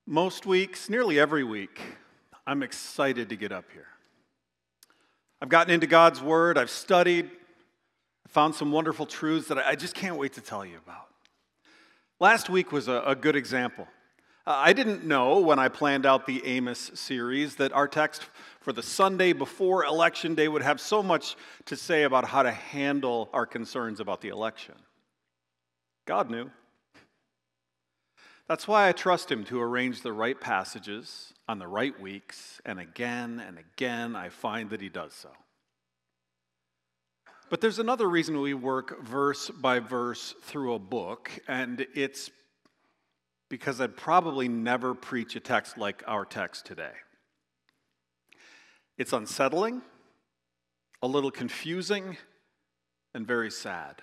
Most weeks, nearly every week, I'm excited to get up here. I've gotten into God's Word, I've studied, found some wonderful truths that I just can't wait to tell you about. Last week was a good example. I didn't know when I planned out the Amos series that our text for the Sunday before Election Day would have so much to say about how to handle our concerns about the election. God knew. That's why I trust Him to arrange the right passages on the right weeks, and again I find that He does so. But there's another reason we work verse by verse through a book, and it's because I'd probably never preach a text like our text today. It's unsettling, a little confusing, and very sad.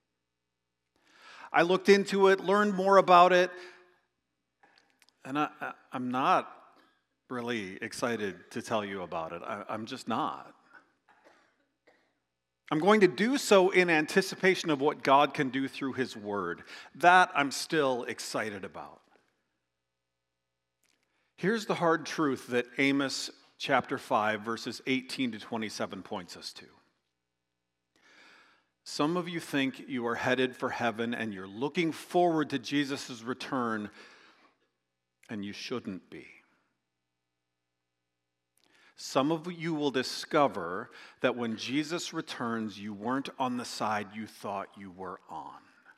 I looked into it, learned more about it, and I'm not really excited to tell you about it. I'm just not. I'm going to do so in anticipation of what God can do through His Word. That I'm still excited about. Here's the hard truth that Amos chapter 5, verses 18 to 27 points us to. Some of you think you are headed for heaven and you're looking forward to Jesus' return, and you shouldn't be. Some of you will discover that when Jesus returns, you weren't on the side you thought you were on.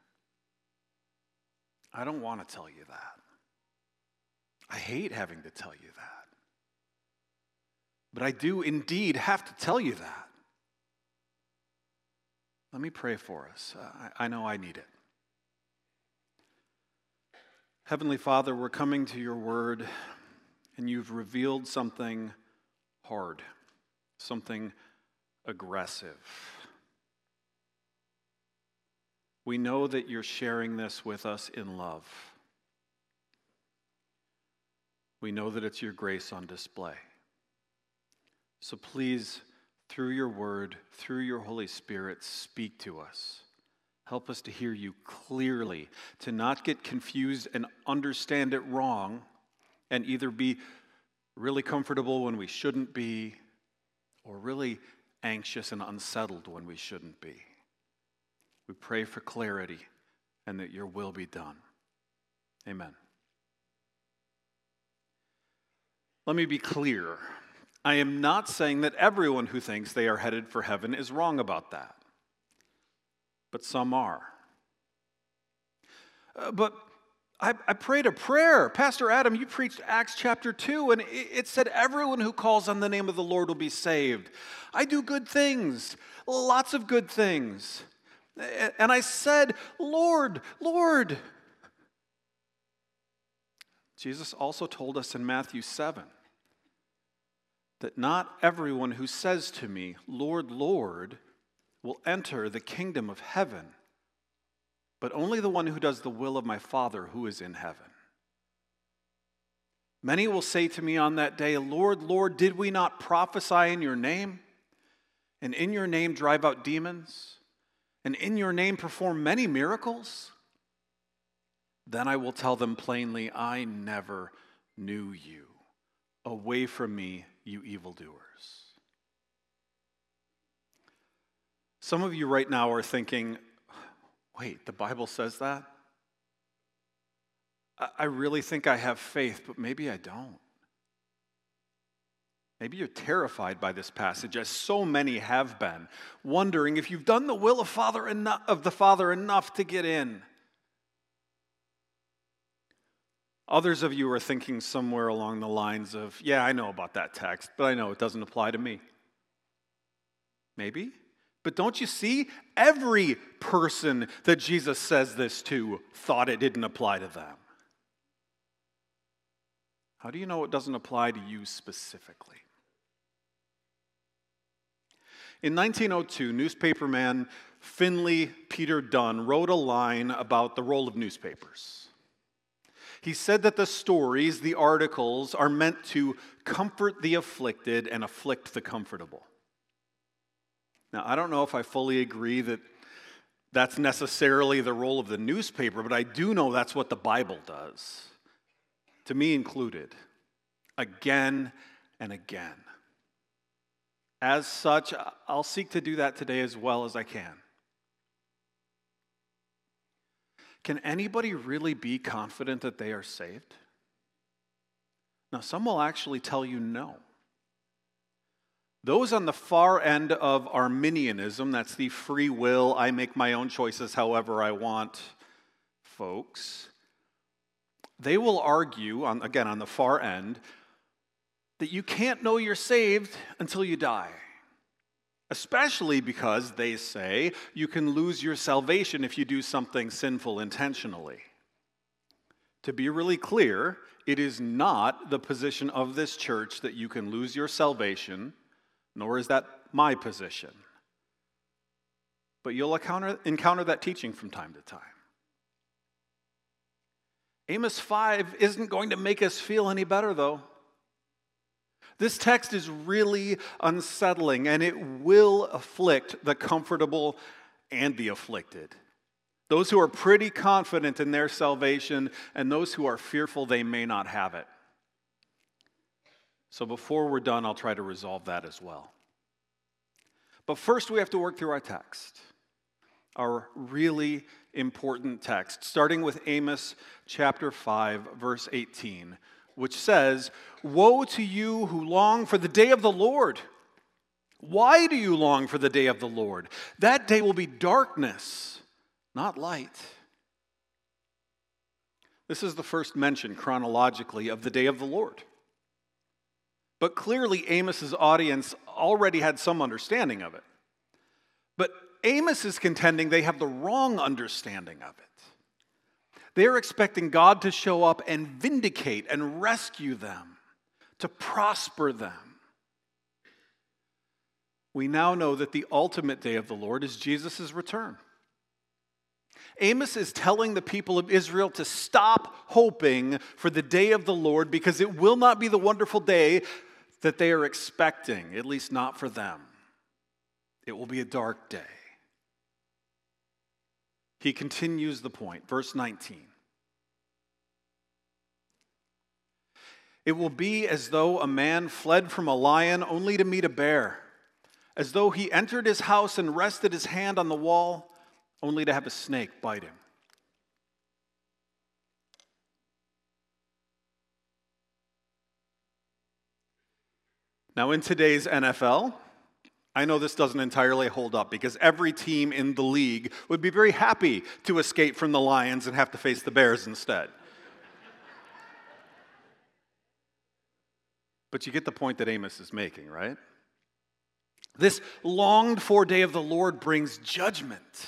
I don't want to tell you that. I hate having to tell you that. But I do indeed have to tell you that. Let me pray for us. I know I need it. Heavenly Father, we're coming to your word, and you've revealed something hard, something aggressive. We know that you're sharing this with us in love. We know that it's your grace on display. So please, through your word, through your Holy Spirit, speak to us. Help us to hear you clearly, to not get confused and understand it wrong, and either be really comfortable when we shouldn't be, or really anxious and unsettled when we shouldn't be. We pray for clarity and that your will be done. Amen. Let me be clear. I am not saying that everyone who thinks they are headed for heaven is wrong about that. But some are. But I prayed a prayer. Pastor Adam, you preached Acts chapter 2, and it said everyone who calls on the name of the Lord will be saved. I do good things, lots of good things. And I said, Lord, Lord. Jesus also told us in Matthew 7 that not everyone who says to me, Lord, Lord, will enter the kingdom of heaven, but only the one who does the will of my Father who is in heaven. Many will say to me on that day, Lord, Lord, did we not prophesy in your name, and in your name drive out demons, and in your name perform many miracles? Then I will tell them plainly, I never knew you. Away from me, you evildoers. Some of you right now are thinking, wait, the Bible says that? I really think I have faith, but maybe I don't. Maybe you're terrified by this passage, as so many have been, wondering if you've done the will of the Father enough to get in. Others of you are thinking somewhere along the lines of, yeah, I know about that text, but I know it doesn't apply to me. Maybe. But don't you see? Every person that Jesus says this to thought it didn't apply to them. How do you know it doesn't apply to you specifically? In 1902, newspaperman Finley Peter Dunn wrote a line about the role of newspapers. He said that the stories, the articles, are meant to comfort the afflicted and afflict the comfortable. Now, I don't know if I fully agree that that's necessarily the role of the newspaper, but I do know that's what the Bible does. to me included, again and again. As such, I'll seek to do that today as well as I can. Can anybody really be confident that they are saved? Now, some will actually tell you no. Those on the far end of Arminianism, that's the free will, I make my own choices however I want, folks, they will argue, on the far end, that you can't know you're saved until you die. Especially because, they say, you can lose your salvation if you do something sinful intentionally. To be really clear, it is not the position of this church that you can lose your salvation, nor is that my position. But you'll encounter that teaching from time to time. Amos 5 isn't going to make us feel any better, though. This text is really unsettling, and it will afflict the comfortable and the afflicted. Those who are pretty confident in their salvation, and those who are fearful they may not have it. So before we're done, I'll try to resolve that as well. But first, we have to work through our text, our really important text, starting with Amos chapter 5, verse 18. Which says, "Woe to you who long for the day of the Lord. Why do you long for the day of the Lord? That day will be darkness, not light." This is the first mention chronologically of the day of the Lord. But clearly Amos's audience already had some understanding of it. But Amos is contending they have the wrong understanding of it. They're expecting God to show up and vindicate and rescue them, to prosper them. We now know that the ultimate day of the Lord is Jesus' return. Amos is telling the people of Israel to stop hoping for the day of the Lord because it will not be the wonderful day that they are expecting, at least not for them. It will be a dark day. He continues the point, verse 19. "It will be as though a man fled from a lion only to meet a bear, as though he entered his house and rested his hand on the wall only to have a snake bite him." Now, in today's NFL, I know this doesn't entirely hold up because every team in the league would be very happy to escape from the Lions and have to face the Bears instead. But you get the point that Amos is making, right? This longed-for day of the Lord brings judgment.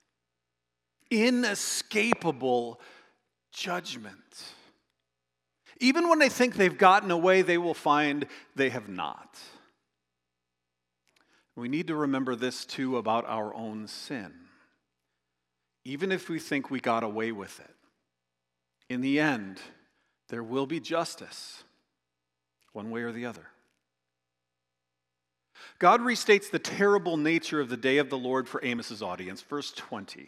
Inescapable judgment. Even when they think they've gotten away, they will find they have not. We need to remember this too about our own sin. Even if we think we got away with it, in the end, there will be justice, one way or the other. God restates the terrible nature of the day of the Lord for Amos's audience. Verse 20.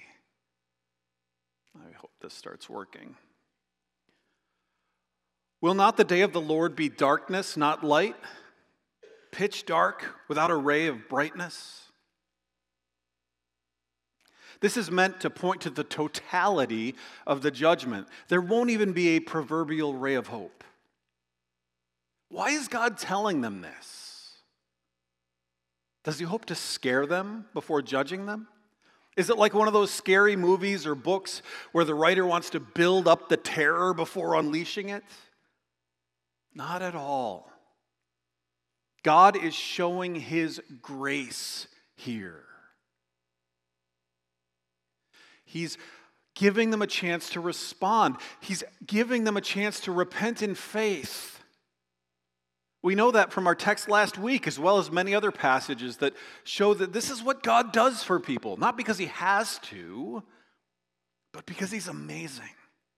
I hope this starts working. "Will not the day of the Lord be darkness, not light? Pitch dark, without a ray of brightness?" This is meant to point to the totality of the judgment. There won't even be a proverbial ray of hope. Why is God telling them this? Does he hope to scare them before judging them? Is it like one of those scary movies or books where the writer wants to build up the terror before unleashing it? Not at all. God is showing his grace here. He's giving them a chance to respond. He's giving them a chance to repent in faith. We know that from our text last week, as well as many other passages that show that this is what God does for people, not because he has to, but because he's amazing.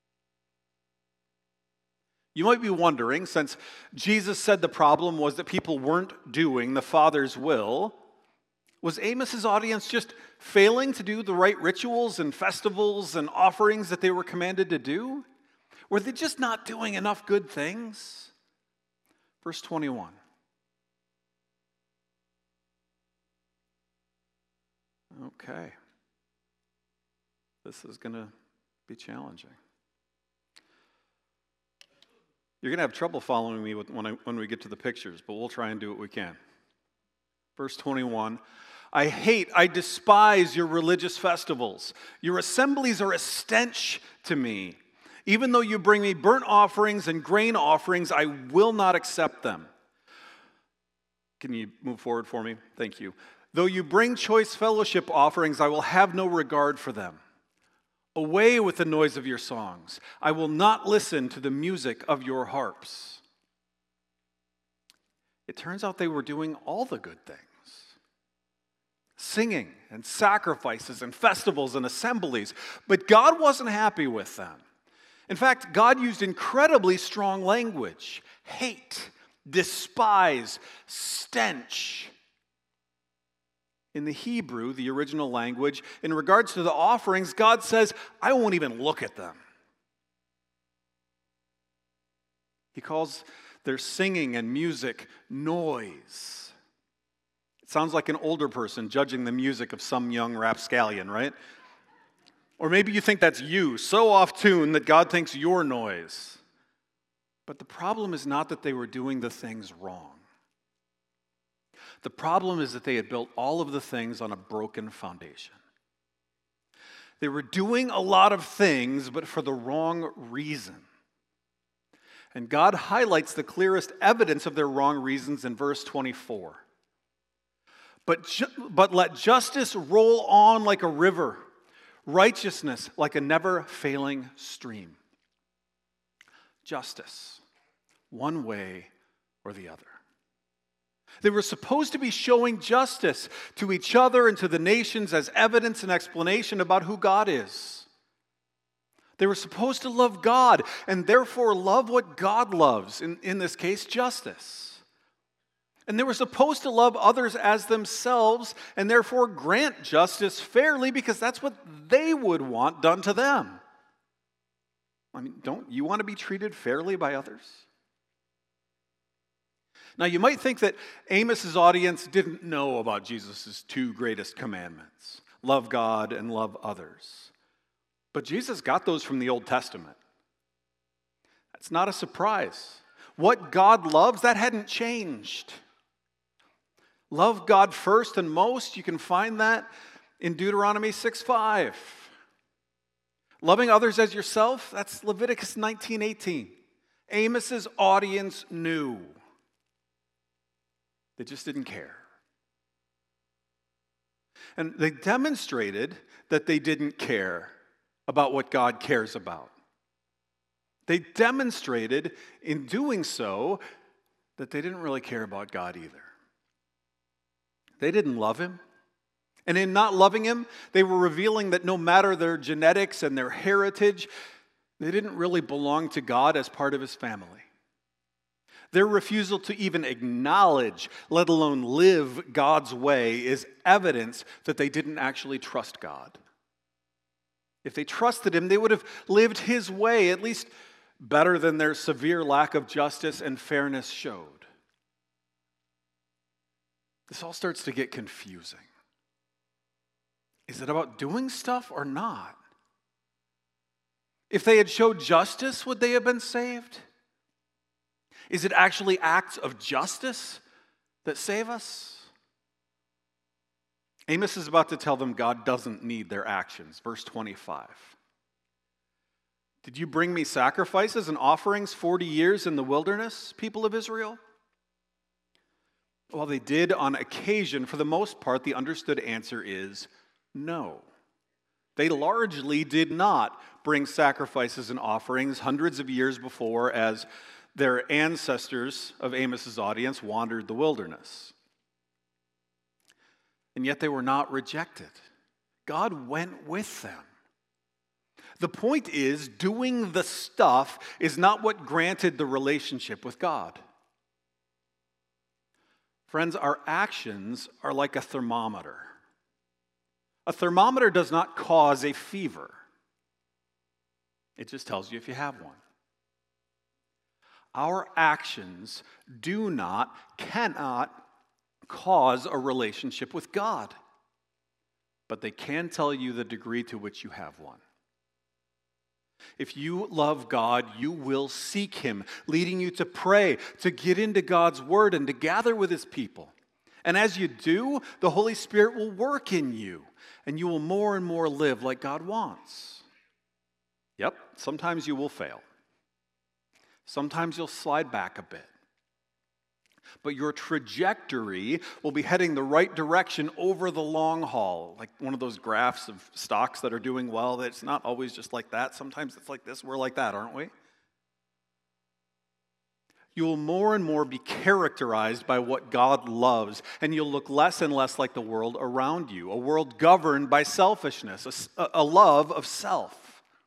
You might be wondering, since Jesus said the problem was that people weren't doing the Father's will, was Amos's audience just failing to do the right rituals and festivals and offerings that they were commanded to do? Were they just not doing enough good things? Verse 21. Okay. This is going to be challenging. You're going to have trouble following me when we get to the pictures, but we'll try and do what we can. Verse 21, I despise your religious festivals. Your assemblies are a stench to me. Even though you bring me burnt offerings and grain offerings, I will not accept them. Can you move forward for me? Thank you. Though you bring choice fellowship offerings, I will have no regard for them. Away with the noise of your songs. I will not listen to the music of your harps. It turns out they were doing all the good things. Singing and sacrifices and festivals and assemblies. But God wasn't happy with them. In fact, God used incredibly strong language. Hate, despise, stench. In the Hebrew, the original language, in regards to the offerings, God says, I won't even look at them. He calls their singing and music noise. It sounds like an older person judging the music of some young rapscallion, right? Or maybe you think that's you, so off tune that God thinks you're noise. But the problem is not that they were doing the things wrong. The problem is that they had built all of the things on a broken foundation. They were doing a lot of things, but for the wrong reason. And God highlights the clearest evidence of their wrong reasons in verse 24. But let justice roll on like a river, righteousness like a never-failing stream. Justice, one way or the other. They were supposed to be showing justice to each other and to the nations as evidence and explanation about who God is. They were supposed to love God and therefore love what God loves, in this case, justice. And they were supposed to love others as themselves and therefore grant justice fairly because that's what they would want done to them. I mean, don't you want to be treated fairly by others? Now, you might think that Amos's audience didn't know about Jesus' two greatest commandments, love God and love others. But Jesus got those from the Old Testament. That's not a surprise. What God loves, that hadn't changed. Love God first and most, you can find that in Deuteronomy 6:5. Loving others as yourself, that's Leviticus 19:18. Amos's audience knew. They just didn't care. And they demonstrated that they didn't care about what God cares about. They demonstrated in doing so that they didn't really care about God either. They didn't love him. And in not loving him, they were revealing that no matter their genetics and their heritage, they didn't really belong to God as part of his family. Their refusal to even acknowledge, let alone live God's way, is evidence that they didn't actually trust God. If they trusted him, they would have lived his way, at least better than their severe lack of justice and fairness showed. This all starts to get confusing. Is it about doing stuff or not? If they had showed justice, would they have been saved? Is it actually acts of justice that save us? Amos is about to tell them God doesn't need their actions. Verse 25. Did you bring me sacrifices and offerings 40 years in the wilderness, people of Israel? Well, they did on occasion. For the most part, the understood answer is no. They largely did not bring sacrifices and offerings hundreds of years before as their ancestors of Amos's audience wandered the wilderness. And yet they were not rejected. God went with them. The point is, doing the stuff is not what granted the relationship with God. Friends, our actions are like a thermometer. A thermometer does not cause a fever. It just tells you if you have one. Our actions cannot cause a relationship with God, but they can tell you the degree to which you have one. If you love God, you will seek Him, leading you to pray, to get into God's Word, and to gather with His people. And as you do, the Holy Spirit will work in you, and you will more and more live like God wants. Yep, sometimes you will fail. Sometimes you'll slide back a bit. But your trajectory will be heading the right direction over the long haul, like one of those graphs of stocks that are doing well. It's not always just like that. Sometimes it's like this. We're like that, aren't we? You will more and more be characterized by what God loves, and you'll look less and less like the world around you, a world governed by selfishness, a love of self.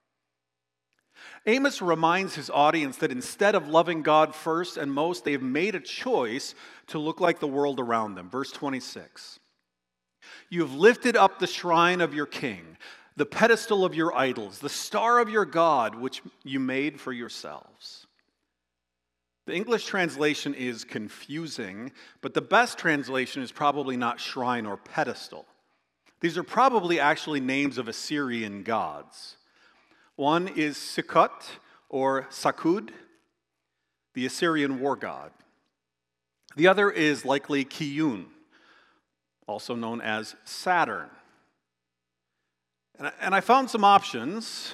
Amos reminds his audience that instead of loving God first and most, they've made a choice to look like the world around them. Verse 26. You have lifted up the shrine of your king, the pedestal of your idols, the star of your God, which you made for yourselves. The English translation is confusing, but the best translation is probably not shrine or pedestal. These are probably actually names of Assyrian gods. One is Sikut or Sakud, the Assyrian war god. The other is likely Kiyun, also known as Saturn. And I found some options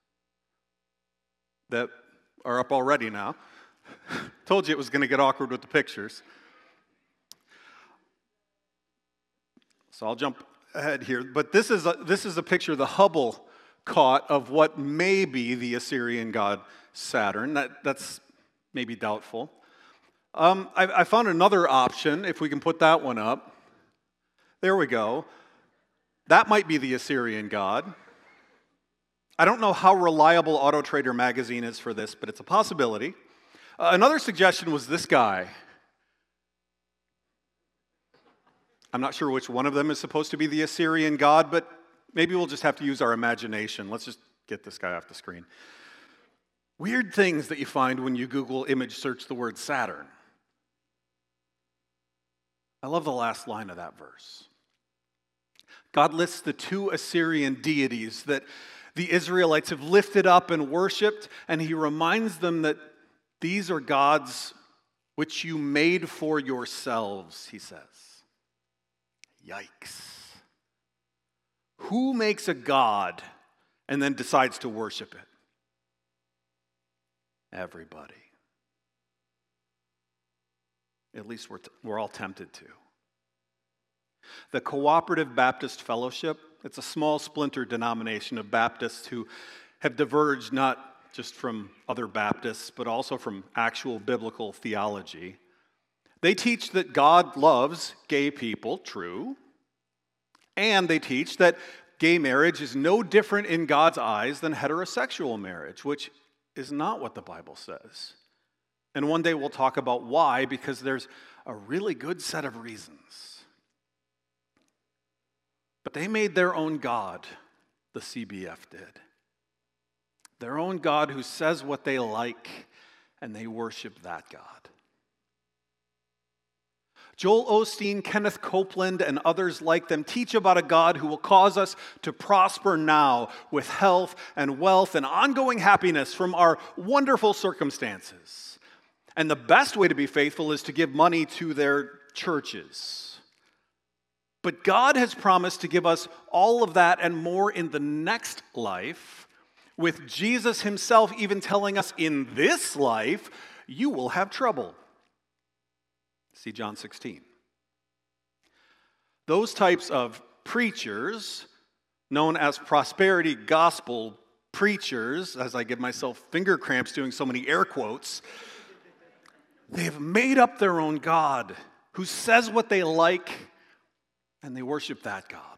that are up already now. Told you it was going to get awkward with the pictures. So I'll jump ahead here. But this is a picture the Hubble caught of what may be the Assyrian god Saturn. That's maybe doubtful. I found another option, if we can put that one up. There we go. That might be the Assyrian god. I don't know how reliable Auto Trader magazine is for this, but it's a possibility. Another suggestion was this guy. I'm not sure which one of them is supposed to be the Assyrian god, but maybe we'll just have to use our imagination. Let's just get this guy off the screen. Weird things that you find when you Google image search the word Saturn. I love the last line of that verse. God lists the two Assyrian deities that the Israelites have lifted up and worshipped, and He reminds them that these are gods which you made for yourselves, He says. Yikes. Who makes a god and then decides to worship it? Everybody. At least we're all tempted to. The Cooperative Baptist Fellowship, it's a small splinter denomination of Baptists who have diverged not just from other Baptists, but also from actual biblical theology. They teach that God loves gay people, true. And they teach that gay marriage is no different in God's eyes than heterosexual marriage, which is not what the Bible says. And one day we'll talk about why, because there's a really good set of reasons. But they made their own God, the CBF did. Their own God who says what they like, and they worship that God. Joel Osteen, Kenneth Copeland, and others like them teach about a God who will cause us to prosper now with health and wealth and ongoing happiness from our wonderful circumstances. And the best way to be faithful is to give money to their churches. But God has promised to give us all of that and more in the next life, with Jesus Himself even telling us in this life, you will have trouble. See John 16. Those types of preachers, known as prosperity gospel preachers, as I give myself finger cramps doing so many air quotes, they have made up their own God who says what they like, and they worship that God.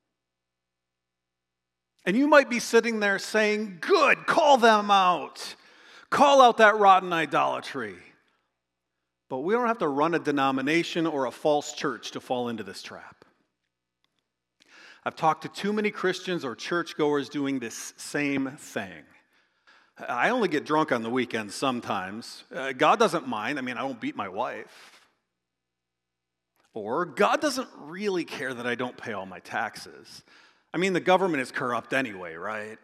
And you might be sitting there saying, good, call them out. Call out that rotten idolatry. But we don't have to run a denomination or a false church to fall into this trap. I've talked to too many Christians or churchgoers doing this same thing. I only get drunk on the weekends sometimes. God doesn't mind. I don't beat my wife. Or God doesn't really care that I don't pay all my taxes. The government is corrupt anyway, right?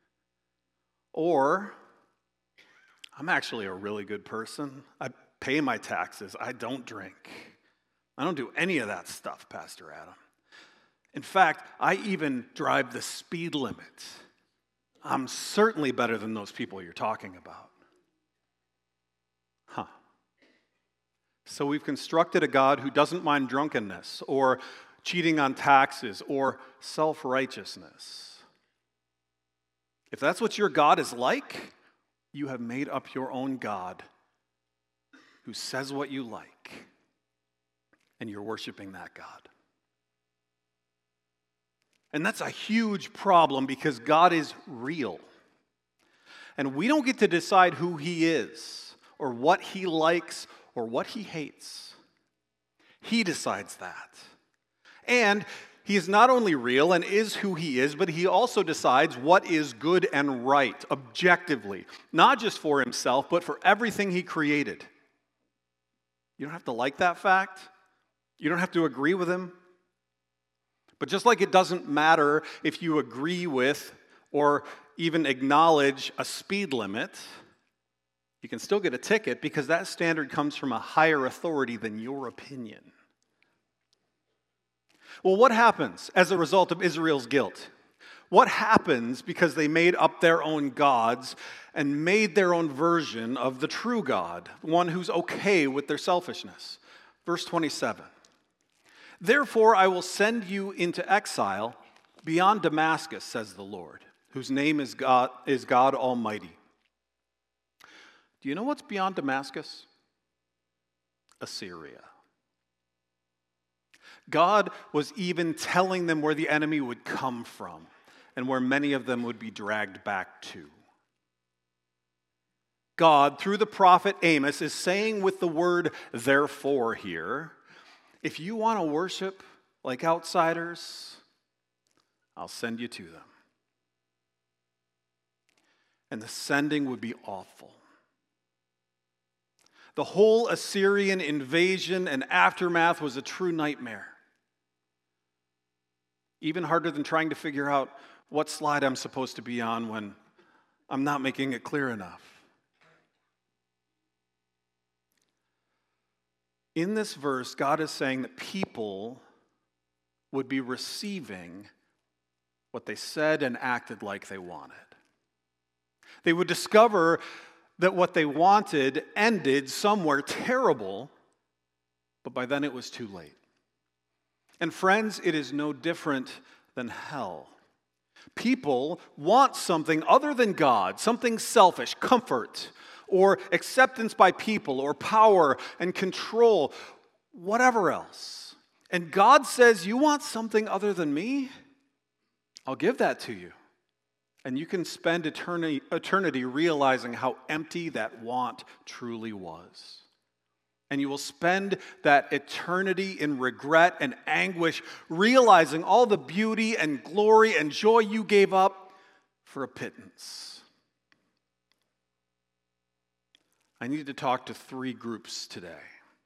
Or I'm actually a really good person. I pay my taxes. I don't drink. I don't do any of that stuff, Pastor Adam. In fact, I even drive the speed limit. I'm certainly better than those people you're talking about. So we've constructed a God who doesn't mind drunkenness or cheating on taxes or self-righteousness. If that's what your God is like, you have made up your own God who says what you like, and you're worshiping that God. And that's a huge problem because God is real. And we don't get to decide who he is or what he likes or what he hates. He decides that. And he is not only real and is who he is, but he also decides what is good and right, objectively, not just for himself, but for everything he created. You don't have to like that fact. You don't have to agree with him. But just like it doesn't matter if you agree with or even acknowledge a speed limit, you can still get a ticket because that standard comes from a higher authority than your opinion. Well, what happens as a result of Israel's guilt? What happens because they made up their own gods and made their own version of the true God, one who's okay with their selfishness? Verse 27. Therefore, I will send you into exile beyond Damascus, says the Lord, whose name is God Almighty. Do you know what's beyond Damascus? Assyria. God was even telling them where the enemy would come from and where many of them would be dragged back to. God, through the prophet Amos, is saying with the word therefore here, if you want to worship like outsiders, I'll send you to them. And the sending would be awful. The whole Assyrian invasion and aftermath was a true nightmare. Even harder than trying to figure out what slide I'm supposed to be on when I'm not making it clear enough. In this verse, God is saying that people would be receiving what they said and acted like they wanted. They would discover that what they wanted ended somewhere terrible, but by then it was too late. And friends, it is no different than hell. People want something other than God, something selfish, comfort, or acceptance by people, or power and control, whatever else. And God says, you want something other than me? I'll give that to you. And you can spend eternity realizing how empty that want truly was. And you will spend that eternity in regret and anguish, realizing all the beauty and glory and joy you gave up for a pittance. I need to talk to 3 groups today.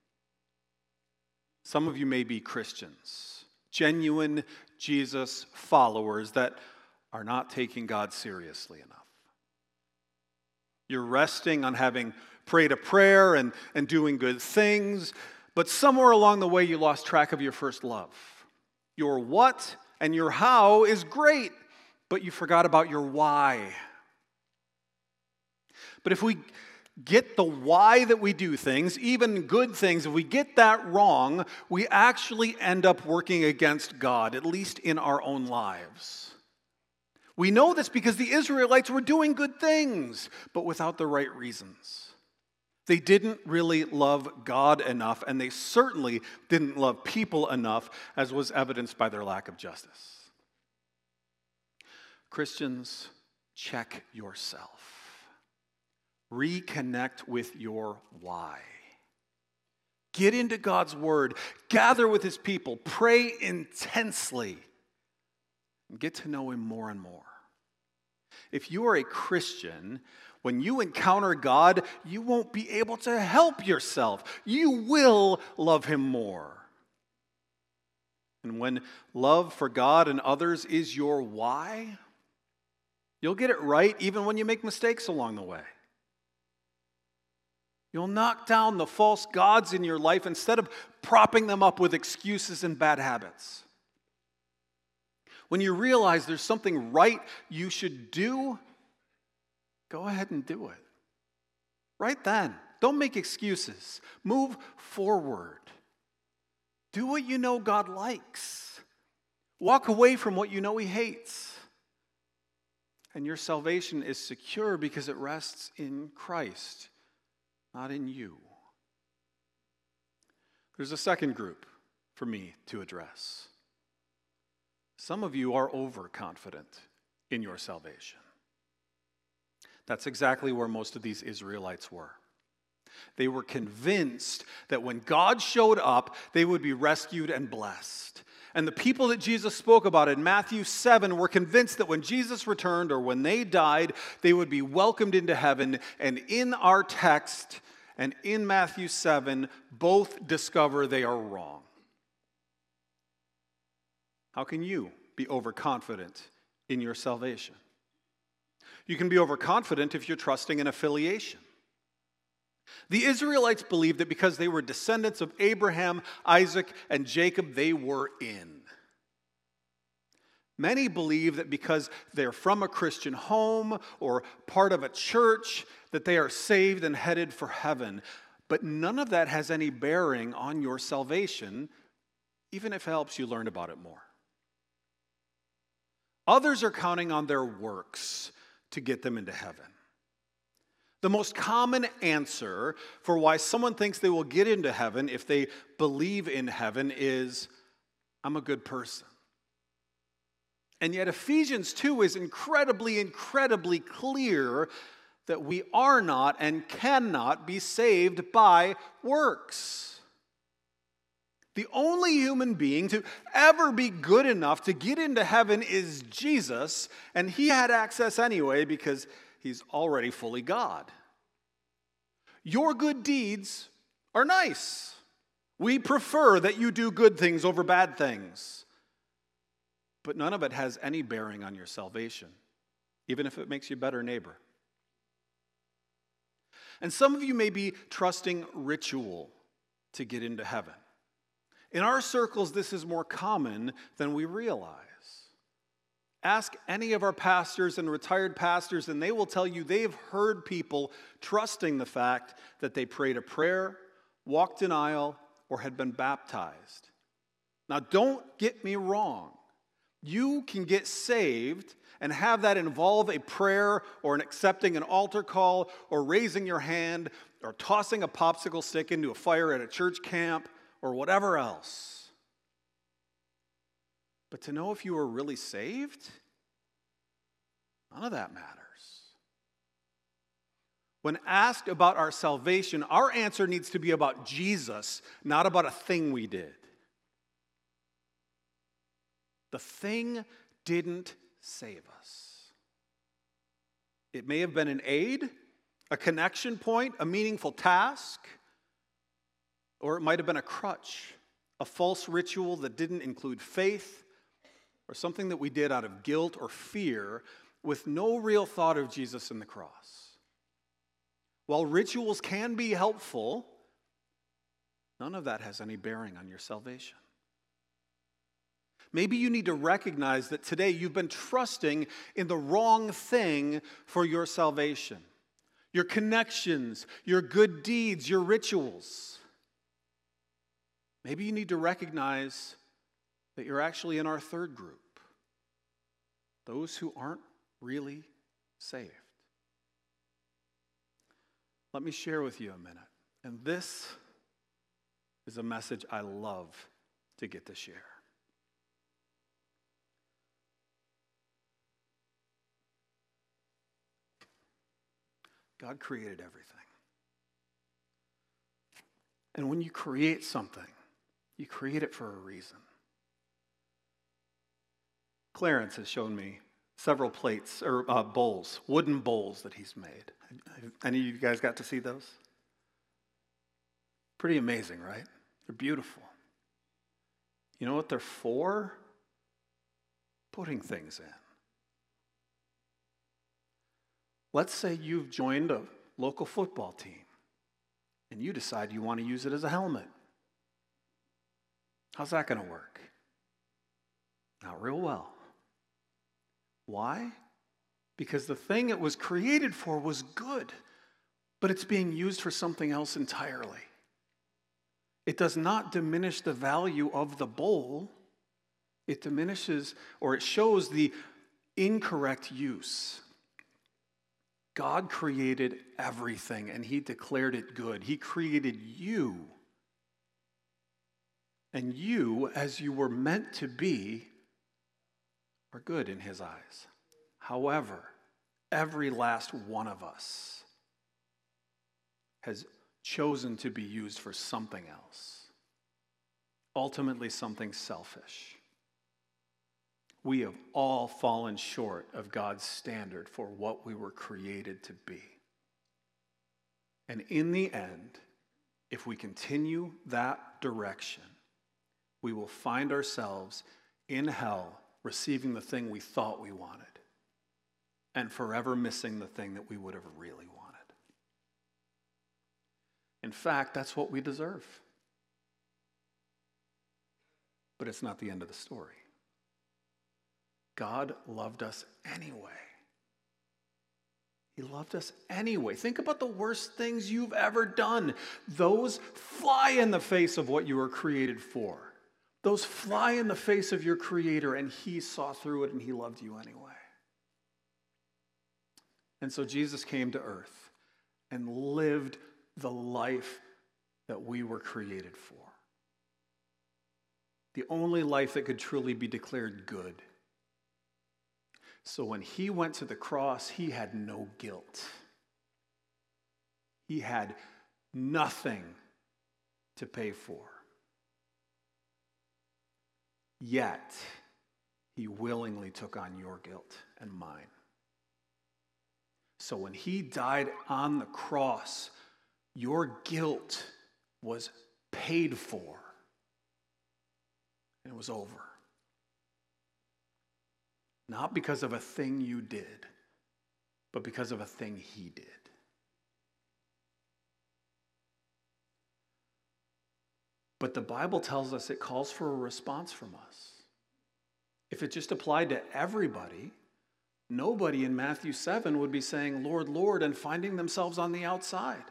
Some of you may be Christians, genuine Jesus followers that are not taking God seriously enough. You're resting on having prayed a prayer and doing good things, but somewhere along the way you lost track of your first love. Your what and your how is great, but you forgot about your why. But if we get the why that we do things, even good things, if we get that wrong, we actually end up working against God, at least in our own lives. We know this because the Israelites were doing good things, but without the right reasons. They didn't really love God enough, and they certainly didn't love people enough, as was evidenced by their lack of justice. Christians, check yourself. Reconnect with your why. Get into God's word. Gather with his people. Pray intensely. And get to know him more and more. If you are a Christian, When you encounter God, you won't be able to help yourself. You will love him more. And when love for God and others is your why, you'll get it right even when you make mistakes along the way. You'll knock down the false gods in your life instead of propping them up with excuses and bad habits. When you realize there's something right you should do, go ahead and do it. Right then. Don't make excuses. Move forward. Do what you know God likes. Walk away from what you know he hates. And your salvation is secure because it rests in Christ, not in you. There's a second group for me to address. Some of you are overconfident in your salvation. That's exactly where most of these Israelites were. They were convinced that when God showed up, they would be rescued and blessed. And the people that Jesus spoke about in Matthew 7 were convinced that when Jesus returned or when they died, they would be welcomed into heaven. And in our text and in Matthew 7, both discover they are wrong. How can you be overconfident in your salvation? You can be overconfident if you're trusting in affiliation. The Israelites believed that because they were descendants of Abraham, Isaac, and Jacob, they were in. Many believe that because they're from a Christian home or part of a church, that they are saved and headed for heaven. But none of that has any bearing on your salvation, even if it helps you learn about it more. Others are counting on their works to get them into heaven. The most common answer for why someone thinks they will get into heaven if they believe in heaven is, I'm a good person. And yet Ephesians 2 is incredibly clear that we are not and cannot be saved by works. The only human being to ever be good enough to get into heaven is Jesus, and he had access anyway because he's already fully God. Your good deeds are nice. We prefer that you do good things over bad things. But none of it has any bearing on your salvation, even if it makes you a better neighbor. And some of you may be trusting ritual to get into heaven. In our circles, this is more common than we realize. Ask any of our pastors and retired pastors, and they will tell you they've heard people trusting the fact that they prayed a prayer, walked an aisle, or had been baptized. Now, don't get me wrong. You can get saved and have that involve a prayer or an accepting an altar call or raising your hand or tossing a popsicle stick into a fire at a church camp or whatever else. But to know if you are really saved, none of that matters. When asked about our salvation, our answer needs to be about Jesus, not about a thing we did. The thing didn't save us. It may have been an aid, a connection point, a meaningful task, or it might have been a crutch, a false ritual that didn't include faith, or something that we did out of guilt or fear with no real thought of Jesus and the cross. While rituals can be helpful, none of that has any bearing on your salvation. Maybe you need to recognize that today you've been trusting in the wrong thing for your salvation. Your connections, your good deeds, your rituals. Maybe you need to recognize that you're actually in our third group. Those who aren't really saved. Let me share with you a minute. And this is a message I love to get to share. God created everything. And when you create something, you create it for a reason. Clarence has shown me several plates or bowls, wooden bowls that he's made. Any of you guys got to see those? Pretty amazing, right? They're beautiful. You know what they're for? Putting things in. Let's say you've joined a local football team and you decide you want to use it as a helmet. How's that going to work? Not real well. Why? Because the thing it was created for was good, but it's being used for something else entirely. It does not diminish the value of the bowl. It diminishes, or it shows the incorrect use. God created everything and he declared it good. He created you. And you, as you were meant to be, are good in his eyes. However, every last one of us has chosen to be used for something else. Ultimately, something selfish. We have all fallen short of God's standard for what we were created to be. And in the end, if we continue that direction, we will find ourselves in hell receiving the thing we thought we wanted and forever missing the thing that we would have really wanted. In fact, that's what we deserve. But it's not the end of the story. God loved us anyway. He loved us anyway. Think about the worst things you've ever done. Those fly in the face of what you were created for. Those fly in the face of your Creator, and he saw through it and he loved you anyway. And so Jesus came to earth and lived the life that we were created for. The only life that could truly be declared good. So when he went to the cross, he had no guilt. He had nothing to pay for. Yet, he willingly took on your guilt and mine. So when he died on the cross, your guilt was paid for. And it was over. Not because of a thing you did, but because of a thing he did. But the Bible tells us it calls for a response from us. If it just applied to everybody, nobody in Matthew 7 would be saying, Lord, Lord, and finding themselves on the outside.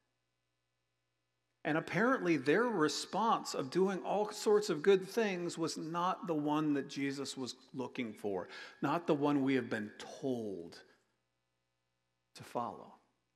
And apparently their response of doing all sorts of good things was not the one that Jesus was looking for, not the one we have been told to follow.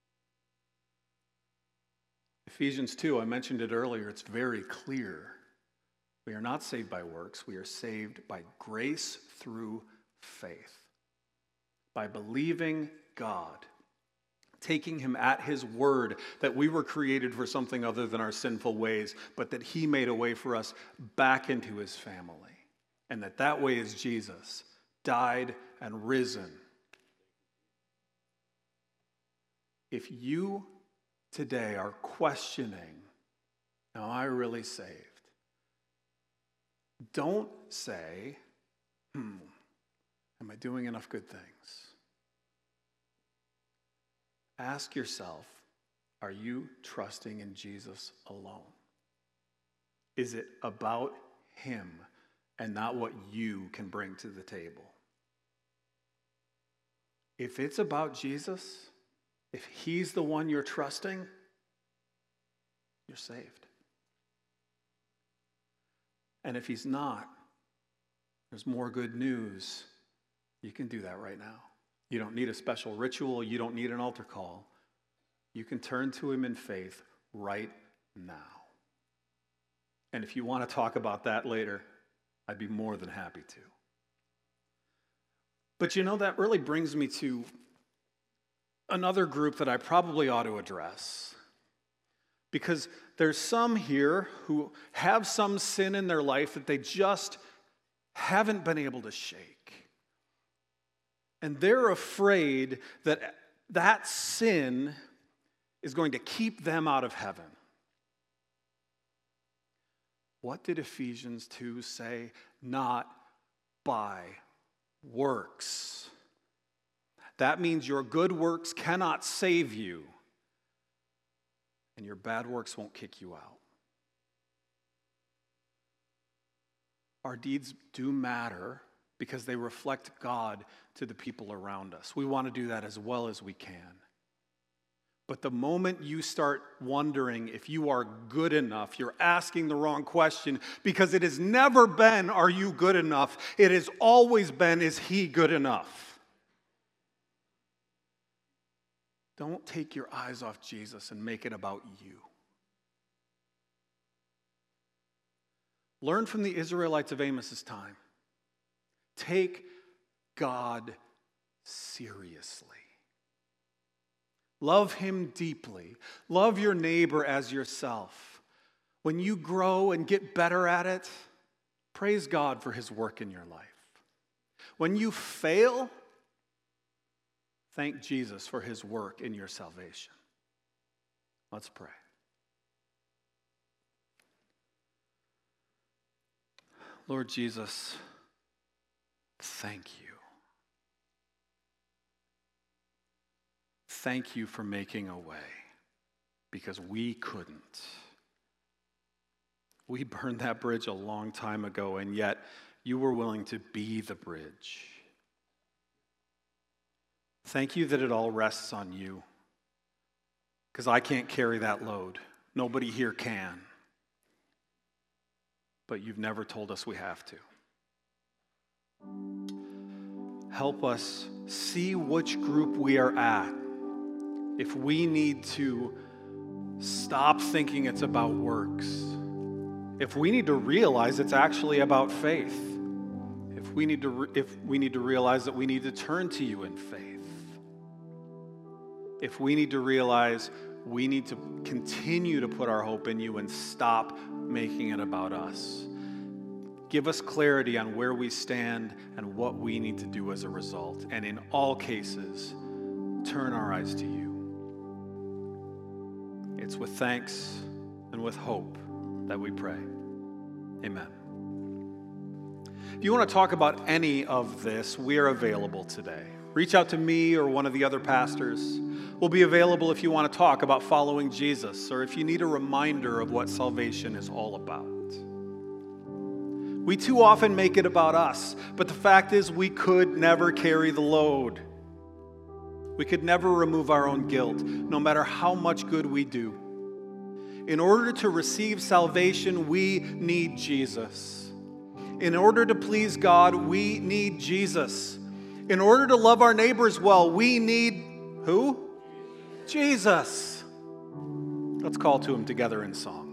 Ephesians 2, I mentioned it earlier, it's very clear. We are not saved by works, we are saved by grace through faith. By believing God, taking him at his word that we were created for something other than our sinful ways, but that he made a way for us back into his family. And that way is Jesus, died and risen. If you today are questioning, am I really saved? Don't say, am I doing enough good things? Ask yourself, are you trusting in Jesus alone? Is it about him and not what you can bring to the table? If it's about Jesus, if he's the one you're trusting, you're saved. And if he's not, there's more good news. You can do that right now. You don't need a special ritual. You don't need an altar call. You can turn to him in faith right now. And if you want to talk about that later, I'd be more than happy to. But you know, that really brings me to another group that I probably ought to address. Because there's some here who have some sin in their life that they just haven't been able to shake. And they're afraid that that sin is going to keep them out of heaven. What did Ephesians 2 say? Not by works. That means your good works cannot save you, and your bad works won't kick you out. Our deeds do matter because they reflect God to the people around us. We want to do that as well as we can. But the moment you start wondering if you are good enough, you're asking the wrong question, because it has never been, are you good enough? It has always been, is he good enough? Don't take your eyes off Jesus and make it about you. Learn from the Israelites of Amos's time. Take God seriously. Love him deeply. Love your neighbor as yourself. When you grow and get better at it, praise God for his work in your life. When you fail, thank Jesus for his work in your salvation. Let's pray. Lord Jesus, thank you. Thank you for making a way, because we couldn't. We burned that bridge a long time ago, and yet you were willing to be the bridge. Thank you that it all rests on you, because I can't carry that load. Nobody here can. But you've never told us we have to. Help us see which group we are at. If we need to stop thinking it's about works, if we need to realize it's actually about faith, if we need to realize that we need to turn to you in faith, if we need to realize we need to continue to put our hope in you and stop making it about us. Give us clarity on where we stand and what we need to do as a result. And in all cases, turn our eyes to you. It's with thanks and with hope that we pray. Amen. If you want to talk about any of this, we are available today. Reach out to me or one of the other pastors. We'll be available if you want to talk about following Jesus, or if you need a reminder of what salvation is all about. We too often make it about us, but the fact is we could never carry the load. We could never remove our own guilt, no matter how much good we do. In order to receive salvation, we need Jesus. In order to please God, we need Jesus. In order to love our neighbors well, we need who? Jesus. Let's call to him together in song.